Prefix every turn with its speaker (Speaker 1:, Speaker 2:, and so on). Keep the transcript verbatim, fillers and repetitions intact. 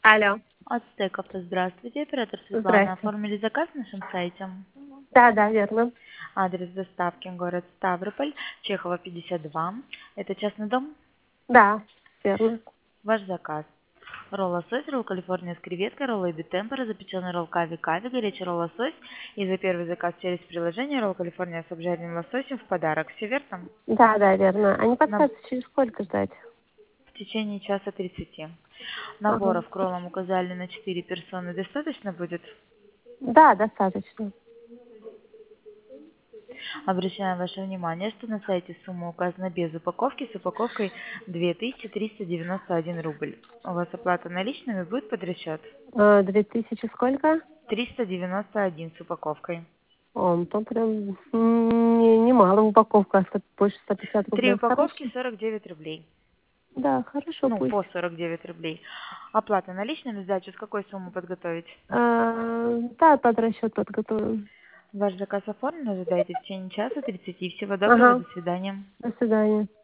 Speaker 1: Алло.
Speaker 2: Ацтек авто, здравствуйте. Оператор Светлана.
Speaker 1: Здрасте.
Speaker 2: Оформили заказ на нашем сайте.
Speaker 1: Да, да, верно.
Speaker 2: Адрес доставки город Ставрополь, Чехова пятьдесят два. Это частный дом?
Speaker 1: Да, верно.
Speaker 2: Ваш заказ. Ролл лосось, ролл Калифорния с креветкой, ролл эби темпора, запеченный ролл кави кави, горячий ролл лосось. И за первый заказ через приложение ролл Калифорния с обжаренным лососем в подарок. Все верно?
Speaker 1: Да, да, верно. А не
Speaker 2: На...
Speaker 1: подскажете, через сколько ждать?
Speaker 2: В течение часа тридцати.
Speaker 1: Ага.
Speaker 2: Наборов к роллам указали на четыре персоны. Достаточно будет?
Speaker 1: Да, достаточно.
Speaker 2: Обращаем ваше внимание, что на сайте сумма указана без упаковки, с упаковкой две тысячи триста девяносто один рубль. У вас оплата наличными будет под расчет?
Speaker 1: А, Две тысячи сколько?
Speaker 2: триста девяносто один с упаковкой.
Speaker 1: О, ну там прям м, не, немало упаковка, а сто- больше ста пятьдесят
Speaker 2: Три
Speaker 1: рублей.
Speaker 2: упаковки
Speaker 1: Хорошо?
Speaker 2: сорок девять рублей.
Speaker 1: Да, хорошо,
Speaker 2: Ну,
Speaker 1: пусть.
Speaker 2: по сорок девять рублей. Оплата наличными, сдачу с какой суммы подготовить?
Speaker 1: А, да, под расчет подготовим.
Speaker 2: Ваш заказ оформлен, ожидайте в течение часа тридцати. Всего доброго,
Speaker 1: Ага,
Speaker 2: до свидания.
Speaker 1: до свидания.